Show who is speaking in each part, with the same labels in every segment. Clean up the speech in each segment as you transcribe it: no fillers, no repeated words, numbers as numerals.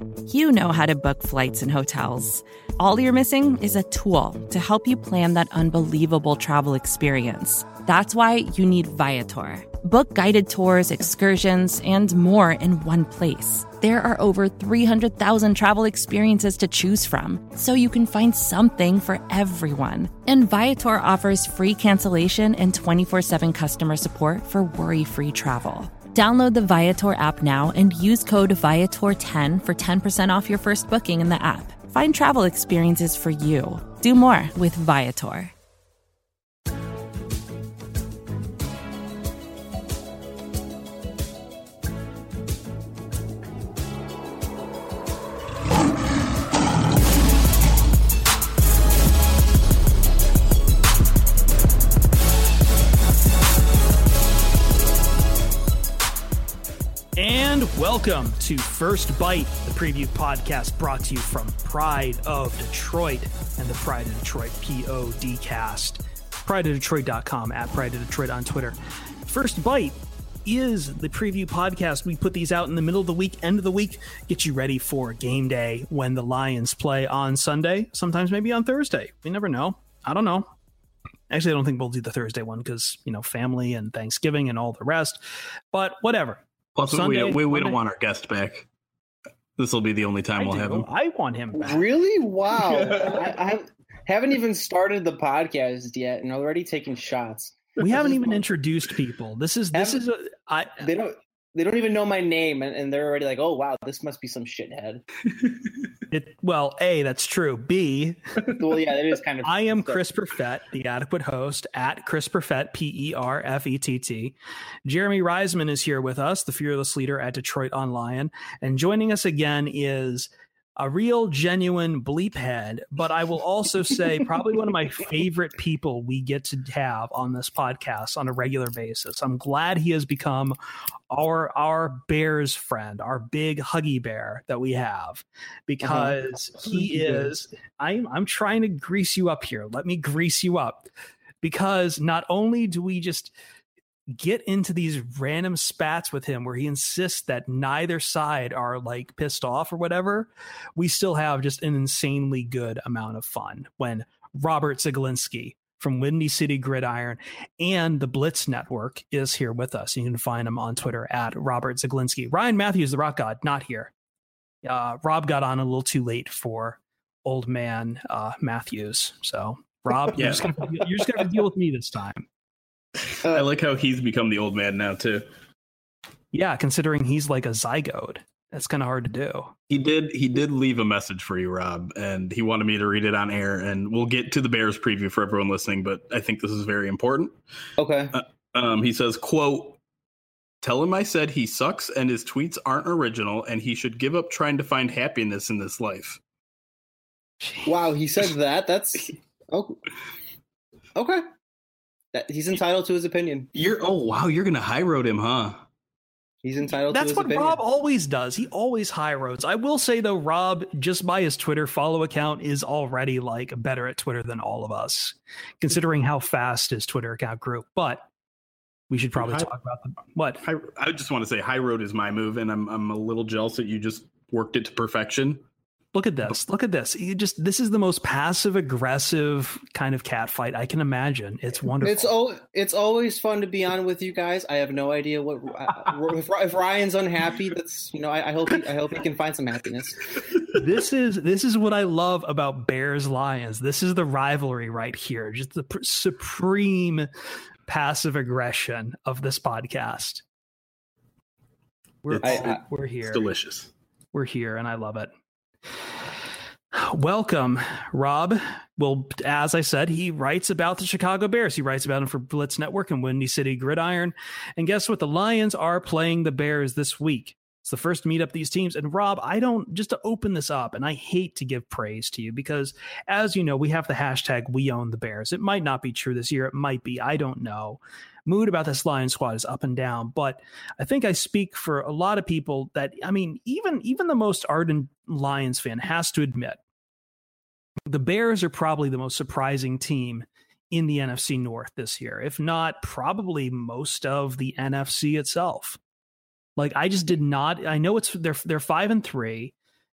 Speaker 1: You know how to book flights and hotels. All you're missing is a tool to help you plan that unbelievable travel experience. That's why you need Viator. Book guided tours, excursions, and more in one place. There are over 300,000 travel experiences to choose from, so you can find something for everyone. And Viator offers free cancellation and 24/7 customer support for worry-free travel. Download the Viator app now and use code Viator10 for 10% off your first booking in the app. Find travel experiences for you. Do more with Viator.
Speaker 2: And welcome to First Bite, the preview podcast brought to you from Pride of Detroit and the Pride of Detroit PODcast. PrideofDetroit.com, at Pride of Detroit on Twitter. First Bite is the preview podcast. We put these out in the middle of the week, end of the week, get you ready for game day when the Lions play on Sunday, sometimes maybe on Thursday. We never know. I don't know. Actually, I don't think we'll do the Thursday one because, you know, family and Thanksgiving and all the rest. But whatever.
Speaker 3: Plus, Sunday, we don't want our guest back. This will be the only time we'll have him.
Speaker 2: I want him back.
Speaker 4: Really? Wow. I haven't even started the podcast yet and already taking shots.
Speaker 2: We haven't even introduced people. They don't
Speaker 4: even know my name, and they're already like, oh, wow, this must be some shithead.
Speaker 2: Well, A, that's true. B,
Speaker 4: well, yeah, it is kind of.
Speaker 2: I am Chris Perfett, the adequate host, at Chris Perfett, Perfett. Jeremy Reisman is here with us, the fearless leader at Detroit on Lion. And joining us again is a real, genuine bleep head, but I will also say probably one of my favorite people we get to have on this podcast on a regular basis. I'm glad he has become our Bears friend, our big huggy bear that we have, because he is, I'm trying to grease you up here. Let me grease you up, because not only do we just get into these random spats with him where he insists that neither side are like pissed off or whatever, we still have just an insanely good amount of fun when Robert Zielinski from Windy City Gridiron and the Blitz Network is here with us. You can find him on Twitter at Robert Zielinski. Ryan Matthews, the Rock God, not here. Rob got on a little too late for old man Matthews. So Rob, you're just gonna deal with me this time.
Speaker 3: I like how he's become the old man now too.
Speaker 2: Yeah, considering he's like a zygote. That's kind of hard to do.
Speaker 3: He did leave a message for you, Rob, and he wanted me to read it on air, and we'll get to the Bears preview for everyone listening, but I think this is very important.
Speaker 4: Okay.
Speaker 3: He says, quote, "Tell him I said he sucks and his tweets aren't original and he should give up trying to find happiness in this life."
Speaker 4: Wow, he said that? That's okay. He's entitled to his opinion.
Speaker 3: You're going to high road him, huh?
Speaker 4: He's entitled
Speaker 2: That's
Speaker 4: to his opinion.
Speaker 2: That's what Rob always does. He always high roads. I will say, though, Rob, just by his Twitter follow account, is already like better at Twitter than all of us, considering how fast his Twitter account grew. But we should probably talk about what.
Speaker 3: I just want to say high road is my move, and I'm a little jealous that you just worked it to perfection.
Speaker 2: Look at this. Look at this. This is the most passive aggressive kind of cat fight I can imagine. It's wonderful.
Speaker 4: It's always fun to be on with you guys. I have no idea what if Ryan's unhappy. That's I hope he can find some happiness.
Speaker 2: This is what I love about Bears Lions. This is the rivalry right here. Just the supreme passive aggression of this podcast. We're here.
Speaker 3: It's delicious.
Speaker 2: We're here, and I love it. Welcome, Rob. Well, as I said, he writes about the Chicago Bears. He writes about them for Blitz Network and Windy City Gridiron. And guess what? The Lions are playing the Bears this week. It's the first meetup these teams. And Rob, just to open this up, and I hate to give praise to you because, as you know, we have the hashtag We Own the Bears. It might not be true this year. It might be. I don't know. Mood about this Lions squad is up and down, but I think I speak for a lot of people that, I mean, even the most ardent Lions fan has to admit the Bears are probably the most surprising team in the NFC North this year, if not probably most of the NFC itself. Like, I just did not. I know they're 5-3.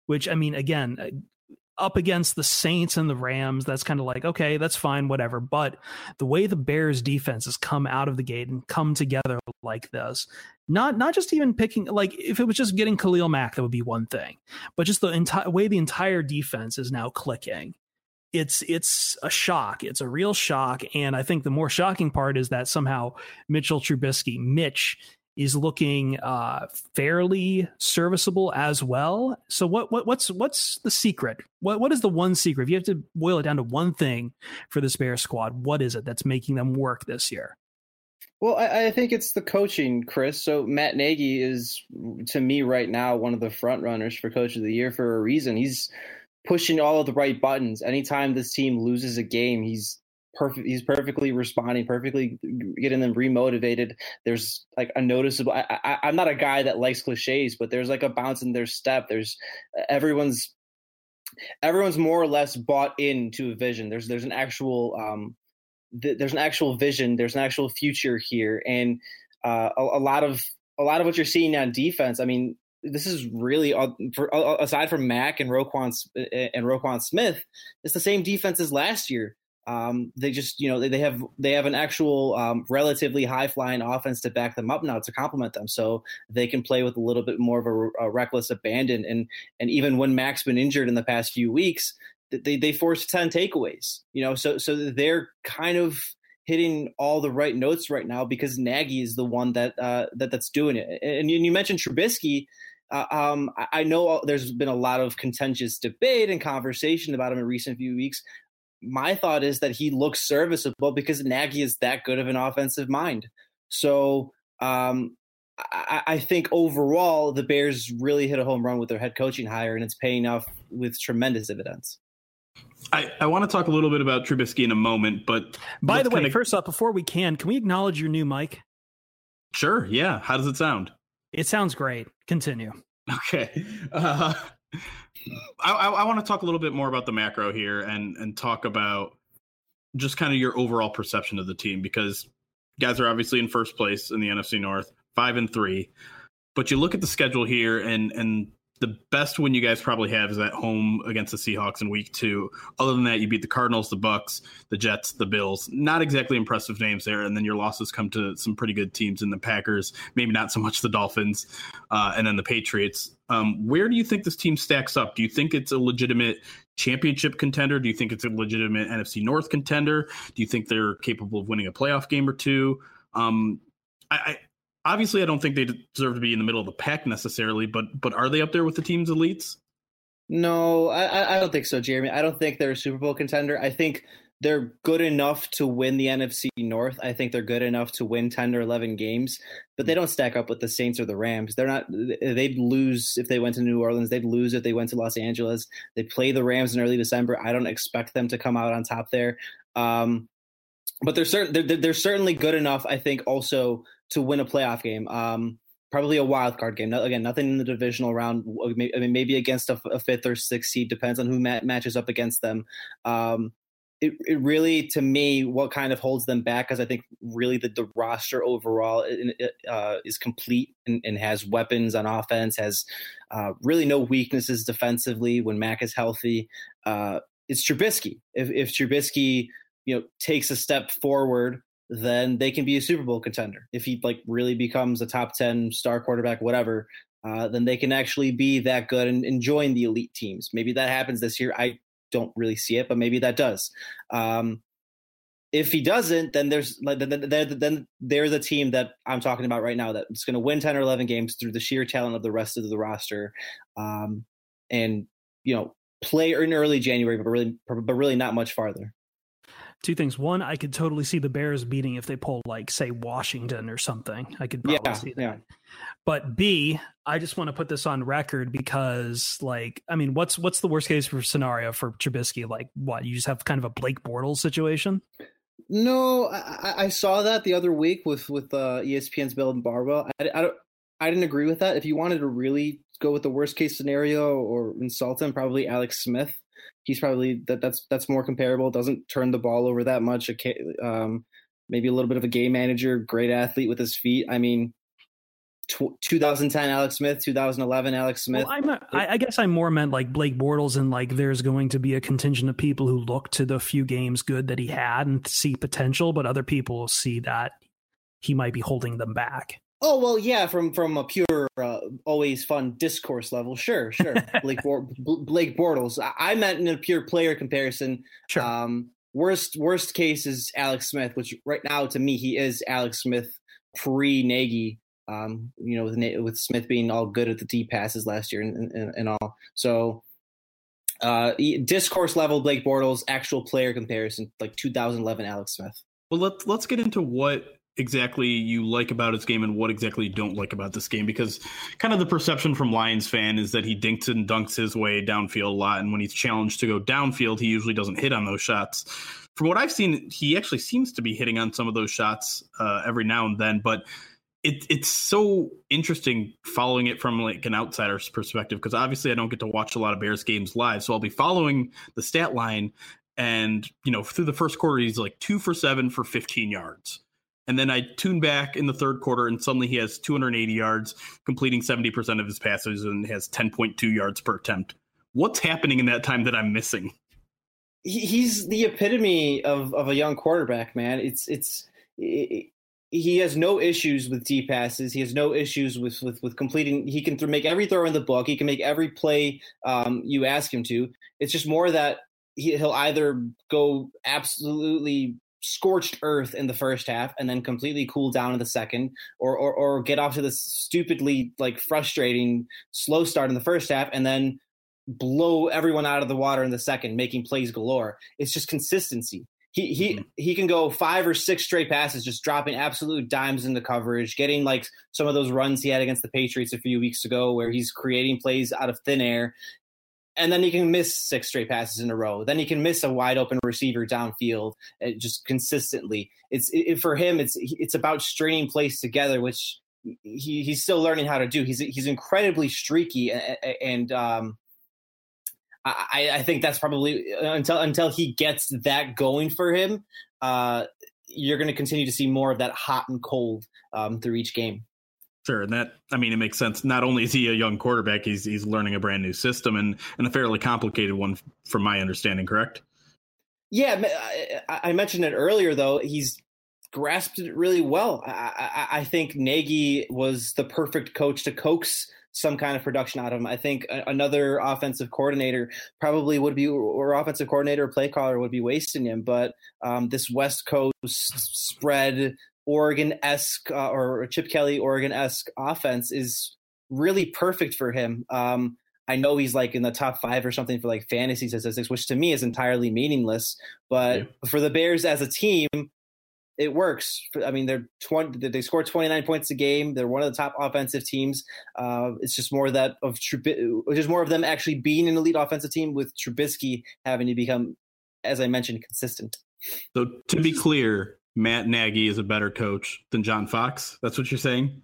Speaker 2: which, I mean, again, up against the Saints and the Rams, that's kind of like, okay, that's fine, whatever. But the way the Bears defense has come out of the gate and come together like this, not just even picking, like if it was just getting Khalil Mack, that would be one thing, but just the entire way the entire defense is now clicking. It's a shock. It's a real shock. And I think the more shocking part is that somehow Mitch is looking fairly serviceable as well. So what's the secret? What is the one secret? If you have to boil it down to one thing for this Bears squad, what is it that's making them work this year?
Speaker 4: Well, I think it's the coaching, Chris. So Matt Nagy is, to me right now, one of the front runners for Coach of the Year for a reason. He's pushing all of the right buttons. Anytime this team loses a game, he's perfectly responding, perfectly getting them remotivated. There's like a noticeable, I'm not a guy that likes cliches, but there's like a bounce in their step. There's everyone's more or less bought into a vision. There's an actual vision. There's an actual future here. And a lot of what you're seeing on defense, I mean, this is really, aside from Mack and Roquan Smith, it's the same defense as last year. They just, they have an actual relatively high flying offense to back them up now, to complement them, so they can play with a little bit more of a reckless abandon. And even when Mack's been injured in the past few weeks, they forced 10 takeaways. So they're kind of hitting all the right notes right now because Nagy is the one that's doing it. And you mentioned Trubisky. I know there's been a lot of contentious debate and conversation about him in recent few weeks. My thought is that he looks serviceable because Nagy is that good of an offensive mind. So I think overall the Bears really hit a home run with their head coaching hire, and it's paying off with tremendous dividends.
Speaker 3: I want to talk a little bit about Trubisky in a moment, but
Speaker 2: by the way, first up, before can we acknowledge your new mic?
Speaker 3: Sure. Yeah. How does it sound?
Speaker 2: It sounds great. Continue.
Speaker 3: Okay. I want to talk a little bit more about the macro here and talk about just kind of your overall perception of the team, because you guys are obviously in first place in the NFC North, 5-3, but you look at the schedule here and the best win you guys probably have is at home against the Seahawks in week 2. Other than that, you beat the Cardinals, the Bucks, the Jets, the Bills. Not exactly impressive names there. And then your losses come to some pretty good teams in the Packers, maybe not so much the Dolphins, and then the Patriots. Where do you think this team stacks up? Do you think it's a legitimate championship contender? Do you think it's a legitimate NFC North contender? Do you think they're capable of winning a playoff game or two? Obviously, I don't think they deserve to be in the middle of the pack necessarily, but are they up there with the team's elites?
Speaker 4: No, I don't think so, Jeremy. I don't think they're a Super Bowl contender. I think they're good enough to win the NFC North. I think they're good enough to win 10 or 11 games, but they don't stack up with the Saints or the Rams. They'd lose if they went to New Orleans. They'd lose if they went to Los Angeles. They play the Rams in early December. I don't expect them to come out on top there. But they're certainly good enough, I think, also to win a playoff game. Probably a wild card game. Again, nothing in the divisional round. I mean, maybe against a 5th or 6th seed, depends on who matches up against them. It really, to me, what kind of holds them back is I think really the roster overall is complete and has weapons on offense, has really no weaknesses defensively when Mack is healthy. It's Trubisky. If Trubisky takes a step forward, then they can be a Super Bowl contender. If he really becomes a top 10 star quarterback, whatever, then they can actually be that good and join the elite teams. Maybe that happens this year. I don't really see it, but maybe that does. If he doesn't, then they're the team that I'm talking about right now that's going to win 10 or 11 games through the sheer talent of the rest of the roster, and play in early January, but really not much farther.
Speaker 2: Two things. One, I could totally see the Bears beating if they pull, say, Washington or something. I could probably see that. Yeah. But B, I just want to put this on record because, what's the worst case scenario for Trubisky? What, you just have kind of a Blake Bortles situation?
Speaker 4: No, I saw that the other week with ESPN's Bill and Barwell. I didn't agree with that. If you wanted to really go with the worst case scenario or insult him, probably Alex Smith. He's probably that's more comparable. Doesn't turn the ball over that much. Maybe a little bit of a game manager, great athlete with his feet. I mean, 2010 Alex Smith, 2011 Alex Smith.
Speaker 2: Well, I guess I more meant like Blake Bortles, and like there's going to be a contingent of people who look to the few games good that he had and see potential, but other people will see that he might be holding them back.
Speaker 4: Oh, well, yeah, from a pure, always fun discourse level. Sure. Blake Bortles. I meant in a pure player comparison.
Speaker 2: Sure.
Speaker 4: Worst case is Alex Smith, which right now to me, he is Alex Smith pre-Nagy, with Smith being all good at the deep passes last year and all. So discourse level, Blake Bortles, actual player comparison, like 2011 Alex Smith.
Speaker 3: Well, let's get into what exactly you like about his game and what exactly you don't like about this game, because kind of the perception from Lions fan is that he dinks and dunks his way downfield a lot, and when he's challenged to go downfield, he usually doesn't hit on those shots. From what I've seen, he actually seems to be hitting on some of those shots every now and then, but it's so interesting following it from like an outsider's perspective, because obviously I don't get to watch a lot of Bears games live, so I'll be following the stat line, and through the first quarter he's like 2 for 7 for 15 yards. And then I tune back in the third quarter, and suddenly he has 280 yards, completing 70% of his passes, and has 10.2 yards per attempt. What's happening in that time that I'm missing?
Speaker 4: He's the epitome of a young quarterback, man. He has no issues with deep passes. He has no issues with completing. He can make every throw in the book. He can make every play you ask him to. It's just more that he'll either go absolutely scorched earth in the first half and then completely cool down in the second, or get off to this stupidly like frustrating slow start in the first half and then blow everyone out of the water in the second, making plays galore. It's just consistency. He can go 5 or 6 straight passes, just dropping absolute dimes into coverage, getting like some of those runs he had against the Patriots a few weeks ago where he's creating plays out of thin air. And then he can miss 6 straight passes in a row. Then he can miss a wide open receiver downfield, just consistently. For him, it's about stringing plays together, which he's still learning how to do. He's incredibly streaky, and I think that's probably until he gets that going for him. You're going to continue to see more of that hot and cold through each game.
Speaker 3: Sure, and it makes sense. Not only is he a young quarterback, he's learning a brand new system and a fairly complicated one, from my understanding. Correct?
Speaker 4: Yeah, I mentioned it earlier, though. He's grasped it really well. I think Nagy was the perfect coach to coax some kind of production out of him. I think another offensive coordinator probably would be, or offensive coordinator or play caller would be wasting him. But this West Coast spread Oregon-esque or Chip Kelly Oregon-esque offense is really perfect for him. I know he's like in the top 5 or something for like fantasy statistics, which to me is entirely meaningless. But for the Bears as a team, it works. I mean, they score 29 points a game. They're one of the top offensive teams. It's just more of them actually being an elite offensive team, with Trubisky having to become, as I mentioned, consistent.
Speaker 3: So to be clear, Matt Nagy is a better coach than John Fox. That's what you're saying?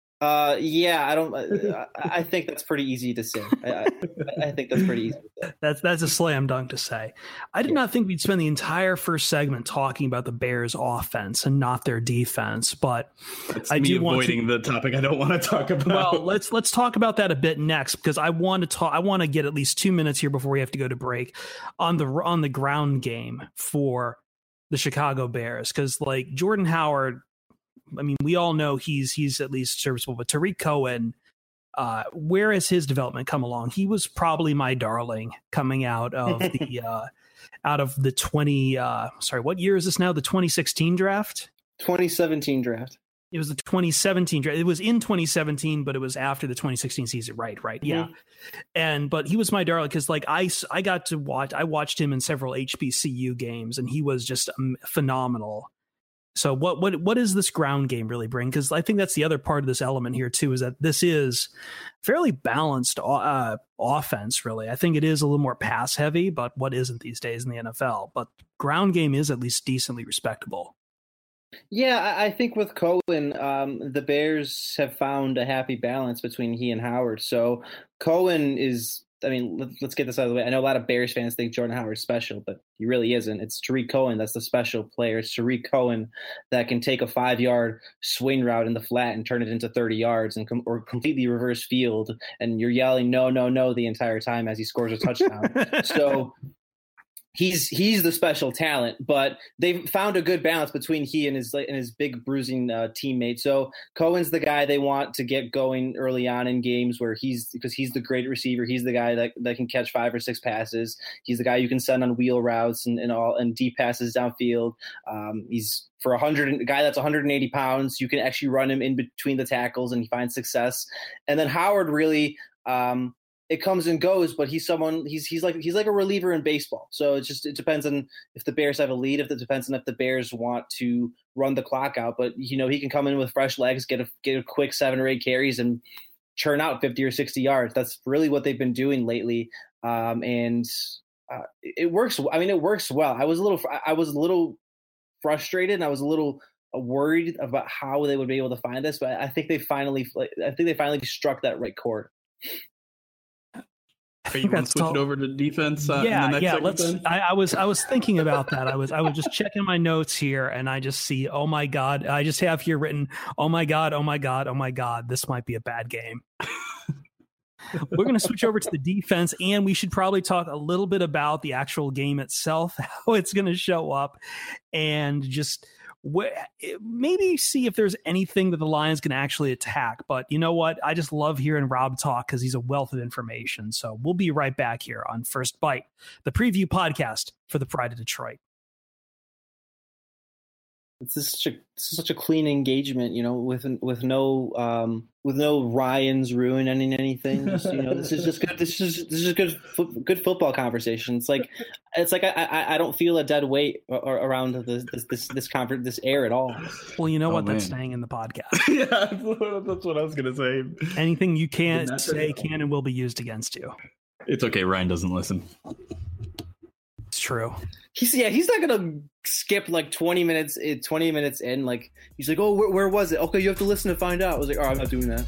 Speaker 4: Yeah, I think that's pretty easy to say. I think that's pretty easy to say.
Speaker 2: That's a slam dunk to say. I did not think we'd spend the entire first segment talking about the Bears offense and not their defense, but
Speaker 3: I do avoiding the topic I don't want to talk about.
Speaker 2: Well, let's talk about that a bit next, because I want to get at least 2 minutes here before we have to go to break on the ground game for the Chicago Bears, because like Jordan Howard, I mean, we all know he's at least serviceable, but Tariq Cohen, where has his development come along? He was probably my darling coming out of the 20. What year is this now? The 2016 draft?
Speaker 4: 2017 draft.
Speaker 2: It was the 2017 draft. It was in 2017, but it was after the 2016 season. Right. Yeah. But he was my darling because like I watched him in several HBCU games, and he was just phenomenal. So what does this ground game really bring? Because I think that's the other part of this element here too, is that this is fairly balanced offense, really. I think it is a little more pass heavy, but what isn't these days in the NFL? But ground game is at least decently respectable.
Speaker 4: Yeah, I think with Cohen, the Bears have found a happy balance between he and Howard. So Cohen is I mean, let's get this out of the way. I know a lot of Bears fans think Jordan Howard's special, but he really isn't. It's Tariq Cohen that's the special player. It's Tariq Cohen that can take a 5-yard swing route in the flat and turn it into 30 yards or completely reverse field. And you're yelling, no, no, no, the entire time as he scores a touchdown. So he's the special talent, but they've found a good balance between he and his big bruising teammate. So Cohen's the guy they want to get going early on in games because he's the great receiver. He's the guy that can catch 5 or 6 passes. He's the guy you can send on wheel routes and deep passes downfield. He's for a guy that's 180 pounds. You can actually run him in between the tackles and he finds success. And then Howard really, it comes and goes, but he's like a reliever in baseball. So it depends on if the Bears have a lead, if it depends on if the Bears want to run the clock out. But he can come in with fresh legs, get a quick 7 or 8 carries and churn out 50 or 60 yards. That's really what they've been doing lately. It works. I mean, it works well. I was a little frustrated and I was a little worried about how they would be able to find this, but I think they finally struck that right chord.
Speaker 3: Are you going to switch it over to defense?
Speaker 2: Let's. I was thinking about that. I was just checking my notes here, and I just see, oh my God! I just have here written, oh my God, oh my God, oh my God! This might be a bad game. We're going to switch over to the defense, and we should probably talk a little bit about the actual game itself, how it's going to show up, and just maybe see if there's anything that the Lions can actually attack. But you know what? I just love hearing Rob talk because he's a wealth of information. So we'll be right back here on First Bite, the preview podcast for the Pride of Detroit.
Speaker 4: This is such a clean engagement, with no Ryans ruining anything. This is just good. This is good football conversation. It's like I don't feel a dead weight around this conference, this air at all.
Speaker 2: Well, you know what? That's staying in the podcast.
Speaker 3: Yeah, that's what I was gonna say.
Speaker 2: Anything you can't say can and will be used against you.
Speaker 3: It's okay. Ryan doesn't listen.
Speaker 2: It's true.
Speaker 4: He's not gonna skip like 20 minutes in. Like he's like, oh, where was it? Okay, you have to listen to find out. I was like, oh, I'm not doing that.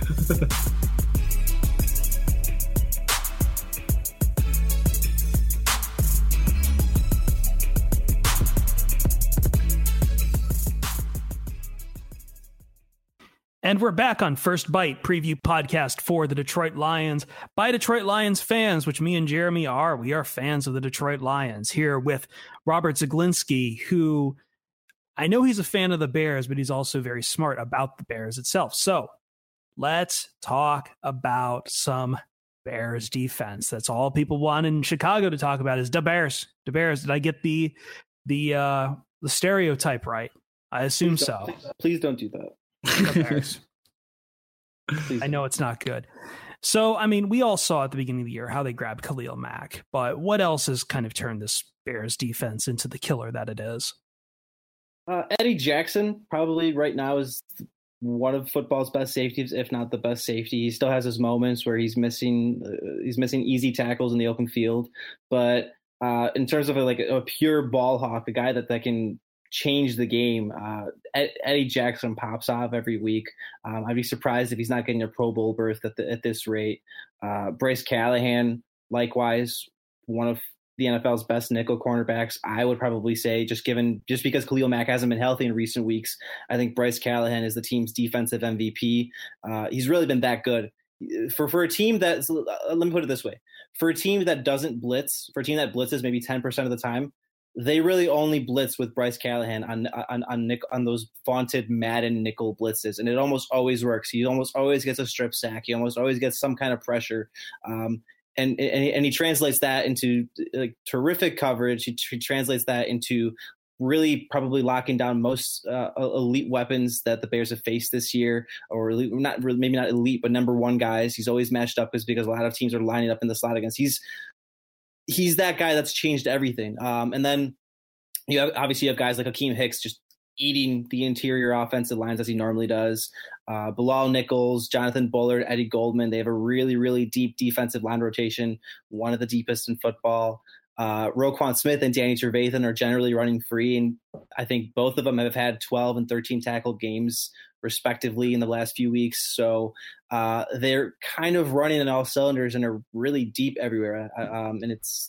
Speaker 2: And we're back on First Bite preview podcast for the Detroit Lions by Detroit Lions fans, which me and Jeremy are. We are fans of the Detroit Lions, here with Robert Zeglinski, who I know he's a fan of the Bears, but he's also very smart about the Bears itself. So let's talk about some Bears defense. That's all people want in Chicago to talk about is the Bears. The Bears. Did I get the stereotype right? I assume so.
Speaker 4: Please don't do that.
Speaker 2: I know it's not good. So, I mean, we all saw at the beginning of the year how they grabbed Khalil Mack, but what else has kind of turned this Bears defense into the killer that it is?
Speaker 4: Eddie Jackson probably right now is one of football's best safeties, if not the best safety. He still has his moments where he's missing easy tackles in the open field, but in terms of a pure ball hawk, a guy that can change the game, Eddie Jackson pops off every week. I'd be surprised if he's not getting a Pro Bowl berth at this rate. Bryce Callahan, likewise, one of the NFL's best nickel cornerbacks. I would probably say just because Khalil Mack hasn't been healthy in recent weeks, I think Bryce Callahan is the team's defensive MVP. He's really been that good. For a team let me put it this way. For a team that doesn't blitz, for a team that blitzes maybe 10% of the time, they really only blitz with Bryce Callahan on those vaunted Madden nickel blitzes, and it almost always works. He almost always gets a strip sack. He almost always gets some kind of pressure, and he translates that into terrific coverage. He translates that into really probably locking down most elite weapons that the Bears have faced this year, or maybe not elite, but number one guys. He's always matched up because a lot of teams are lining up in the slot against. He's that guy that's changed everything. And then you have guys like Akeem Hicks just eating the interior offensive lines as he normally does. Bilal Nichols, Jonathan Bullard, Eddie Goldman. They have a really, really deep defensive line rotation, one of the deepest in football. Roquan Smith and Danny Trevathan are generally running free, and I think both of them have had 12 and 13 tackle games respectively in the last few weeks. So they're kind of running on all cylinders and are really deep everywhere. And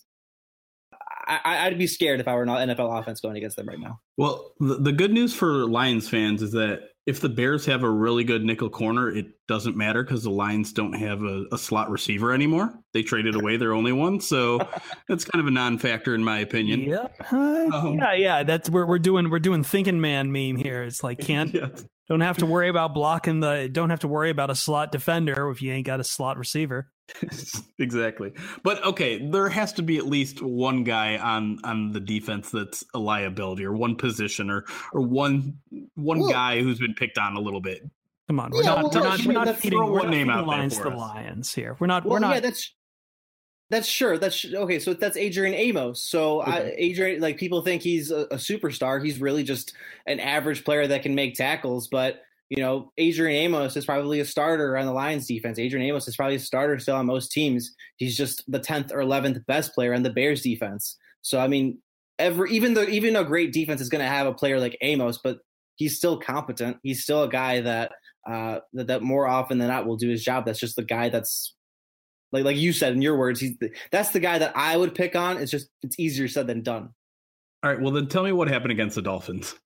Speaker 4: I'd be scared if I were an NFL offense going against them right now.
Speaker 3: Well, the good news for Lions fans is that if the Bears have a really good nickel corner, it doesn't matter because the Lions don't have a slot receiver anymore. They traded away their only one, so that's kind of a non-factor in my opinion.
Speaker 2: Yep. Yeah. That's where we're doing thinking man meme here. It's like don't have to worry about blocking don't have to worry about a slot defender if you ain't got a slot receiver.
Speaker 3: Exactly. But okay, there has to be at least one guy on the defense that's a liability, or one position, or one guy who's been picked on a little bit.
Speaker 2: Come on, we're not feeding lines to the Lions here. We're not.
Speaker 4: Yeah, that's sure. Okay. So that's Adrian Amos. So Adrian, like, people think he's a superstar. He's really just an average player that can make tackles, but. Adrian Amos is probably a starter on the Lions defense. Adrian Amos is probably a starter still on most teams. He's just the 10th or 11th best player on the Bears defense. So, I mean, even a great defense is going to have a player like Amos, but he's still competent. He's still a guy that more often than not will do his job. That's just the guy that's like you said in your words. That's the guy that I would pick on. It's easier said than done.
Speaker 3: All right. Well, then tell me what happened against the Dolphins.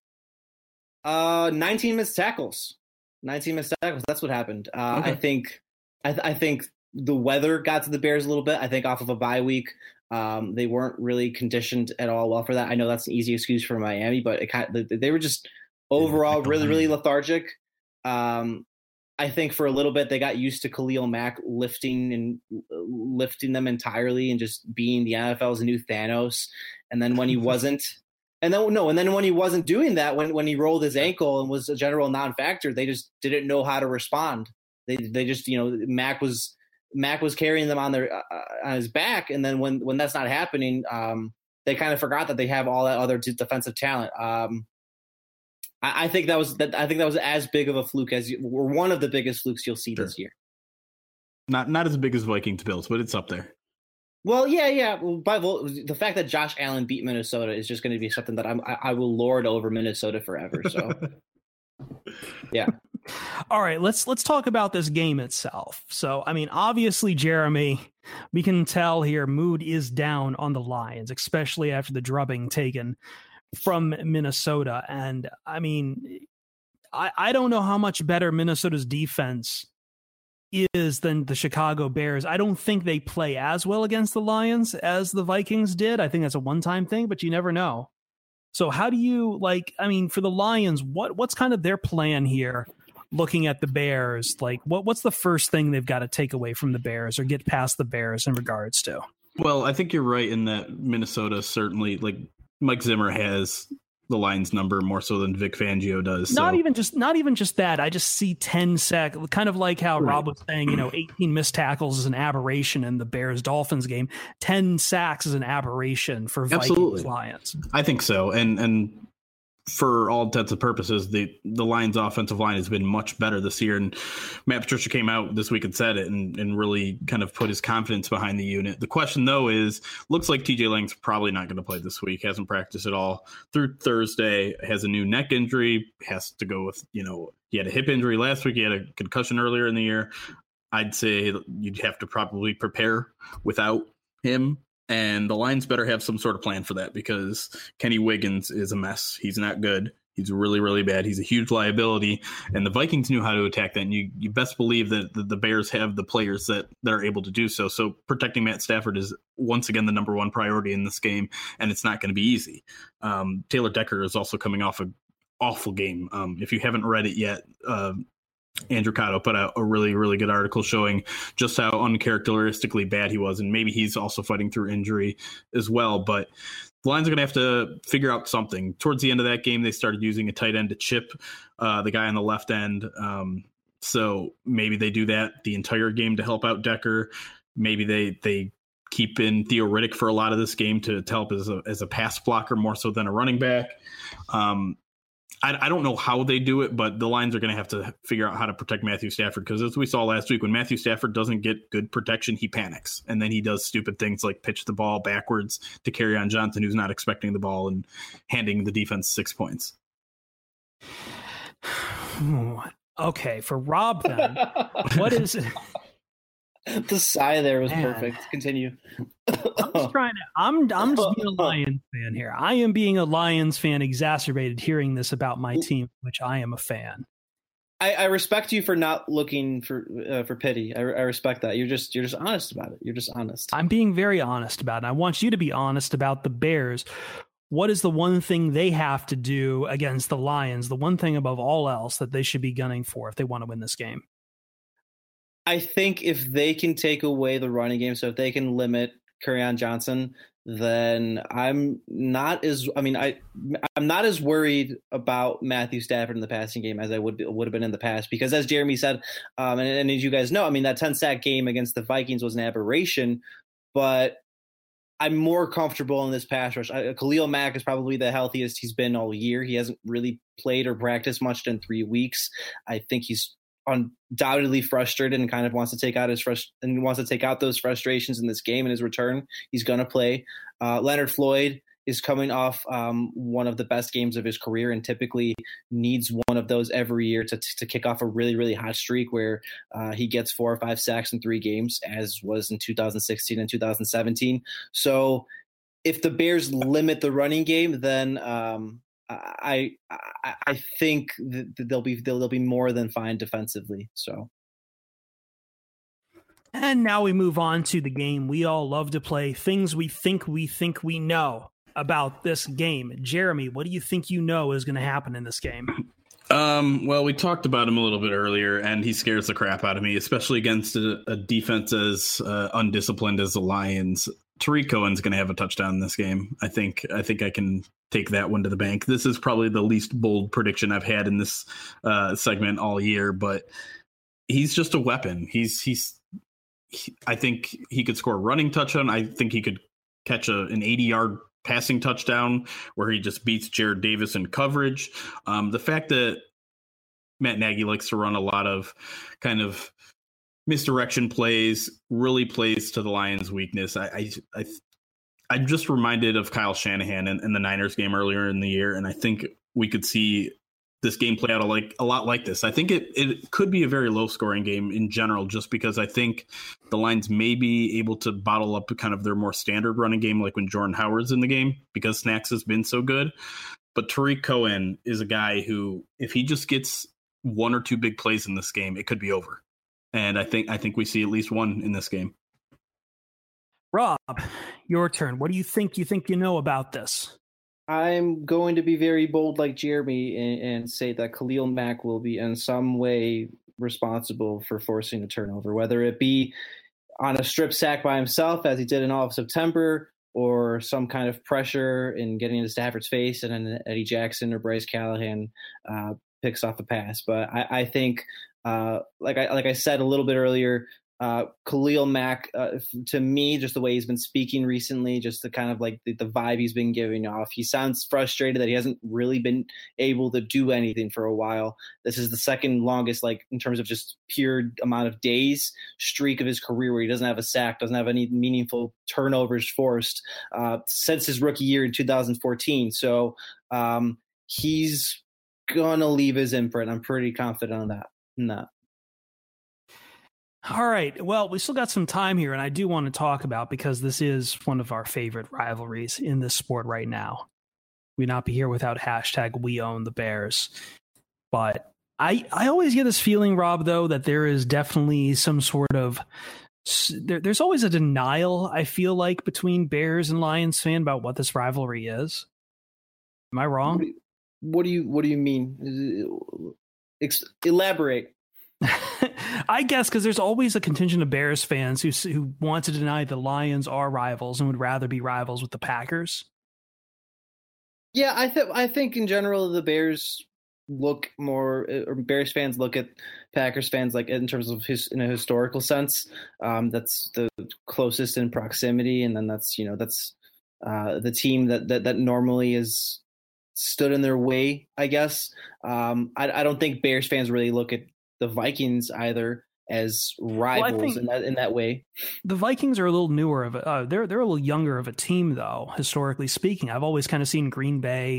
Speaker 4: 19 missed tackles. 19 missed tackles. That's what happened. Okay. I think the weather got to the Bears a little bit. I think off of a bye week, they weren't really conditioned at all well for that. I know that's an easy excuse for Miami, but they were just overall really, really lethargic. I think for a little bit they got used to Khalil Mack lifting them entirely and just being the NFL's new Thanos. And then when he wasn't. And then when he wasn't doing that, when he rolled his ankle and was a general non-factor, they just didn't know how to respond. They just Mac was carrying them on his back, and then when that's not happening, they kind of forgot that they have all that other defensive talent. I think that was as big of a fluke or one of the biggest flukes you'll see this year.
Speaker 3: Not as big as Vikings Bills, but it's up there.
Speaker 4: Well, yeah. The fact that Josh Allen beat Minnesota is just going to be something that I will lord over Minnesota forever. So, yeah.
Speaker 2: All right, let's talk about this game itself. So, I mean, obviously, Jeremy, we can tell here mood is down on the Lions, especially after the drubbing taken from Minnesota. And I mean, I don't know how much better Minnesota's defense is than the Chicago Bears. I don't think they play as well against the Lions as the Vikings did. I think that's a one-time thing, but you never know. So how do you for the Lions, what's kind of their plan here looking at the Bears? Like what's the first thing they've got to take away from the Bears or get past the Bears in regards to?
Speaker 3: Well, I think you're right in that Minnesota certainly, like, Mike Zimmer has the Lions number more so than Vic Fangio does.
Speaker 2: Not even just that. I just see 10 sacks, kind of like how Rob was saying, 18 missed tackles is an aberration in the Bears-Dolphins game. 10 sacks is an aberration for Vikings Lions.
Speaker 3: I think so. And for all intents and purposes, the Lions offensive line has been much better this year. And Matt Patricia came out this week and said it and really kind of put his confidence behind the unit. The question, though, is looks like TJ Lang's probably not going to play this week. Hasn't practiced at all through Thursday, has a new neck injury, has to go with, he had a hip injury last week. He had a concussion earlier in the year. I'd say you'd have to probably prepare without him. And the Lions better have some sort of plan for that because Kenny Wiggins is a mess. He's not good. He's really, really bad. He's a huge liability. And the Vikings knew how to attack that. And you best believe that the Bears have the players that are able to do so. So protecting Matt Stafford is once again the number one priority in this game. And it's not going to be easy. Taylor Decker is also coming off an awful game. If you haven't read it yet, Andrew Cotto put out a really, really good article showing just how uncharacteristically bad he was. And maybe he's also fighting through injury as well. But the Lions are going to have to figure out something. Towards the end of that game, they started using a tight end to chip the guy on the left end. So maybe they do that the entire game to help out Decker. Maybe they keep in Theo Riddick for a lot of this game to help as a pass blocker more so than a running back. I don't know how they do it, but the Lions are going to have to figure out how to protect Matthew Stafford because as we saw last week, when Matthew Stafford doesn't get good protection, he panics. And then he does stupid things like pitch the ball backwards to Kerryon Johnson, who's not expecting the ball and handing the defense 6 points.
Speaker 2: Okay, for Rob then, what is it?
Speaker 4: The sigh there was
Speaker 2: Man.
Speaker 4: perfect. Continue.
Speaker 2: I'm just being a Lions fan here. I am being a Lions fan exacerbated hearing this about my team, which I am a fan.
Speaker 4: I respect you for not looking for pity. I respect that. You're just honest about it. You're just honest.
Speaker 2: I'm being very honest about it. I want you to be honest about the Bears. What is the one thing they have to do against the Lions? The one thing above all else that they should be gunning for if they want to win this game?
Speaker 4: I think if they can take away the running game, so if they can limit Kerryon Johnson, then I'm not as worried about Matthew Stafford in the passing game as I would have been in the past, because as Jeremy said, and as you guys know, I mean, that 10-sack game against the Vikings was an aberration, but I'm more comfortable in this pass rush. Khalil Mack is probably the healthiest he's been all year. He hasn't really played or practiced much in 3 weeks. I think he's undoubtedly frustrated and kind of wants to take out those frustrations in this game. In his return, he's going to play. Leonard Floyd is coming off one of the best games of his career and typically needs one of those every year to kick off a really, really hot streak where he gets 4 or 5 sacks in 3 games, as was in 2016 and 2017. So if the Bears limit the running game, then I think that they'll be more than fine defensively. So.
Speaker 2: And now we move on to the game we all love to play, things we think we know about this game. Jeremy, what do you think you know is going to happen in this game?
Speaker 3: Well, we talked about him a little bit earlier, and he scares the crap out of me, especially against a defense as undisciplined as the Lions. Tariq Cohen's going to have a touchdown in this game. I think I can take that one to the bank. This is probably the least bold prediction I've had in this segment all year, but he's just a weapon. I think he could score a running touchdown. I think he could catch an 80-yard passing touchdown where he just beats Jared Davis in coverage. The fact that Matt Nagy likes to run a lot of kind of misdirection plays really plays to the Lions' weakness. I'm just reminded of Kyle Shanahan in the Niners game earlier in the year, and I think we could see this game play out a lot like this. I think it could be a very low-scoring game in general, just because I think the Lions may be able to bottle up kind of their more standard running game, like when Jordan Howard's in the game, because Snacks has been so good. But Tariq Cohen is a guy who, if he just gets 1 or 2 big plays in this game, it could be over. And I think we see at least one in this game.
Speaker 2: Rob, your turn. What do you think you know about this?
Speaker 4: I'm going to be very bold like Jeremy and say that Khalil Mack will be in some way responsible for forcing a turnover, whether it be on a strip sack by himself, as he did in all of September, or some kind of pressure in getting into Stafford's face and then Eddie Jackson or Bryce Callahan picks off a pass. But I think, like I said a little bit earlier, Khalil Mack, to me, just the way he's been speaking recently, just the kind of like the vibe he's been giving off, he sounds frustrated that he hasn't really been able to do anything for a while. This is the second longest, like in terms of just pure amount of days streak of his career where he doesn't have a sack, doesn't have any meaningful turnovers forced since his rookie year in 2014. So he's gonna leave his imprint. I'm pretty confident on that.
Speaker 2: All right. Well, we still got some time here, and I do want to talk about, because this is one of our favorite rivalries in this sport right now. We'd not be here without hashtag We Own the Bears. But I always get this feeling, Rob, though, that there is definitely some sort of there's always a denial, I feel like, between Bears and Lions fan about what this rivalry is. Am I wrong?
Speaker 4: What do you mean? Elaborate.
Speaker 2: I guess because there's always a contingent of Bears fans who want to deny the Lions are rivals and would rather be rivals with the Packers.
Speaker 4: Yeah, I think in general the Bears look more, or Bears fans look at Packers fans like in terms of in a historical sense. That's the closest in proximity, and then that's the team that normally is stood in their way, I guess. I don't think Bears fans really look at the Vikings either as rivals in that way. The
Speaker 2: Vikings are a little newer they're a little younger of a team, though, historically speaking. I've always kind of seen Green Bay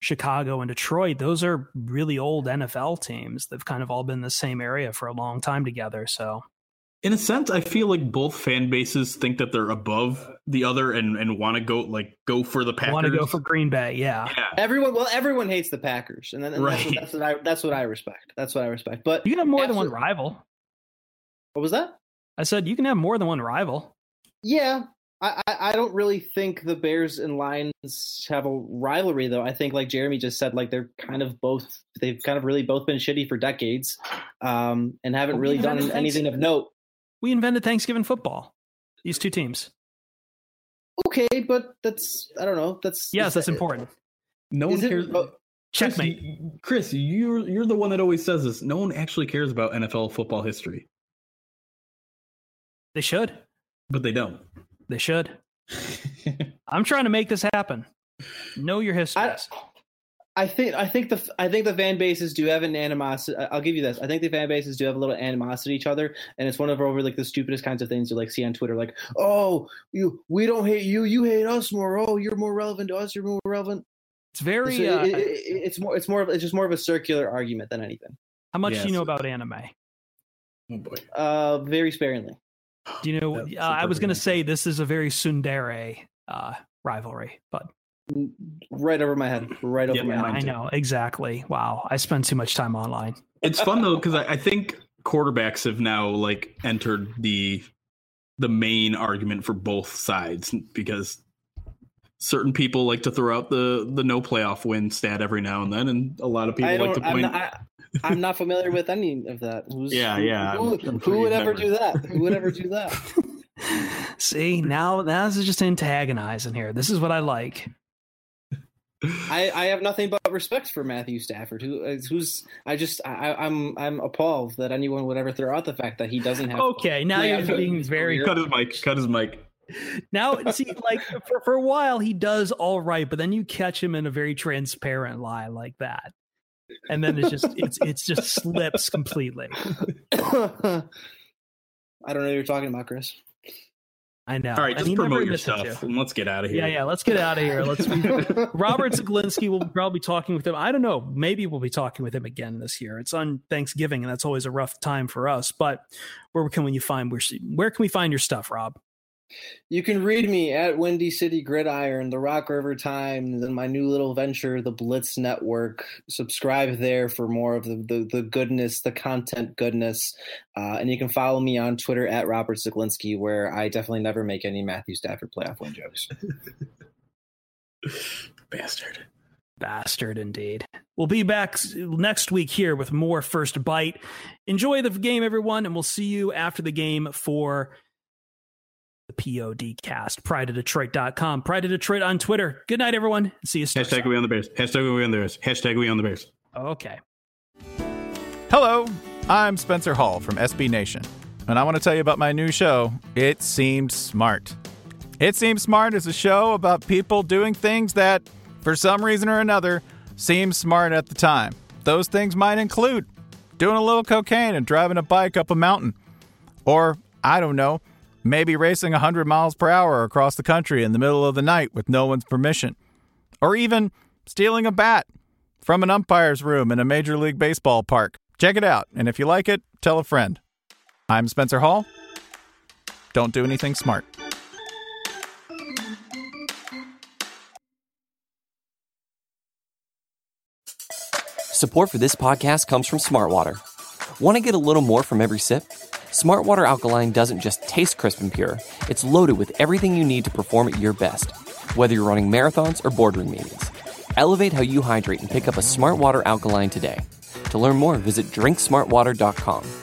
Speaker 2: Chicago and Detroit, those are really old NFL teams. They've kind of all been in the same area for a long time together. So
Speaker 3: in a sense, I feel like both fan bases think that they're above the other and want to go for the Packers.
Speaker 2: Want to go for Green Bay, yeah.
Speaker 4: Everyone hates the Packers, and then
Speaker 3: right.
Speaker 4: That's what I respect. That's what I respect. But
Speaker 2: you can have more than one rival.
Speaker 4: What was that?
Speaker 2: I said you can have more than one rival.
Speaker 4: Yeah, I don't really think the Bears and Lions have a rivalry, though. I think, like Jeremy just said, like they've kind of really both been shitty for decades, and haven't really done anything of note.
Speaker 2: We invented Thanksgiving football. These two teams.
Speaker 4: Okay, but I don't know. That's
Speaker 2: important.
Speaker 3: No one cares.
Speaker 2: Checkmate.
Speaker 3: Chris, you're the one that always says this. No one actually cares about NFL football history.
Speaker 2: They should.
Speaker 3: But they don't.
Speaker 2: They should. I'm trying to make this happen. Know your history.
Speaker 4: I think the fan bases do have an animosity. I'll give you this. I think the fan bases do have a little animosity to each other, and it's one of over like the stupidest kinds of things you like see on Twitter. Like, oh, we don't hate you, you hate us more. Oh, you're more relevant to us. You're more relevant.
Speaker 2: It's very.
Speaker 4: It's just more of a circular argument than anything.
Speaker 2: How much do you know about anime?
Speaker 3: Oh boy.
Speaker 4: Very sparingly.
Speaker 2: Do you know? I was going to say this is a very tsundere rivalry, but.
Speaker 4: Right over my head. Right over my head.
Speaker 2: I know, exactly. Wow. I spend too much time online.
Speaker 3: It's fun though, because I think quarterbacks have now like entered the main argument for both sides, because certain people like to throw out the no playoff win stat every now and then, and a lot of people like to point.
Speaker 4: I'm not familiar with any of that.
Speaker 3: Who
Speaker 4: would ever do that? Who would ever do that?
Speaker 2: See, now this is just antagonizing here. This is what I like.
Speaker 4: I have nothing but respect for Matthew Stafford, I'm appalled that anyone would ever throw out the fact that he doesn't have.
Speaker 2: Okay, now you're being very.
Speaker 3: Cut his mic.
Speaker 2: Now, see, like for a while he does all right, but then you catch him in a very transparent lie like that, and then it's just slips completely.
Speaker 4: I don't know what you're talking about, Chris.
Speaker 2: I know.
Speaker 3: All right, just promote your stuff and let's get out of here.
Speaker 2: Yeah, let's get out of here. Robert Zeglinski, we'll probably be talking with him. I don't know. Maybe we'll be talking with him again this year. It's on Thanksgiving, and that's always a rough time for us. But where can we find your stuff, Rob?
Speaker 4: You can read me at Windy City Gridiron, the Rock River Times, and my new little venture, the Blitz Network. Subscribe there for more of the goodness, the content goodness. And you can follow me on Twitter at Robert Zeglinski, where I definitely never make any Matthew Stafford playoff win jokes.
Speaker 2: Bastard indeed. We'll be back next week here with more First Bite. Enjoy the game, everyone, and we'll see you after the game for the PODcast. PrideOfDetroit.com. Pride of Detroit on Twitter. Good night, everyone. See you soon.
Speaker 3: Hashtag we on the Bears. Hashtag we on the Bears. Hashtag we on the Bears.
Speaker 2: Okay.
Speaker 5: Hello, I'm Spencer Hall from SB Nation, and I want to tell you about my new show, It Seems Smart. It Seems Smart is a show about people doing things that, for some reason or another, seem smart at the time. Those things might include doing a little cocaine and driving a bike up a mountain. Or, I don't know, maybe racing 100 miles per hour across the country in the middle of the night with no one's permission. Or even stealing a bat from an umpire's room in a Major League Baseball park. Check it out, and if you like it, tell a friend. I'm Spencer Hall. Don't do anything smart.
Speaker 6: Support for this podcast comes from Smartwater. Want to get a little more from every sip? Smartwater Alkaline doesn't just taste crisp and pure. It's loaded with everything you need to perform at your best, whether you're running marathons or boardroom meetings. Elevate how you hydrate and pick up a Smartwater Alkaline today. To learn more, visit drinksmartwater.com.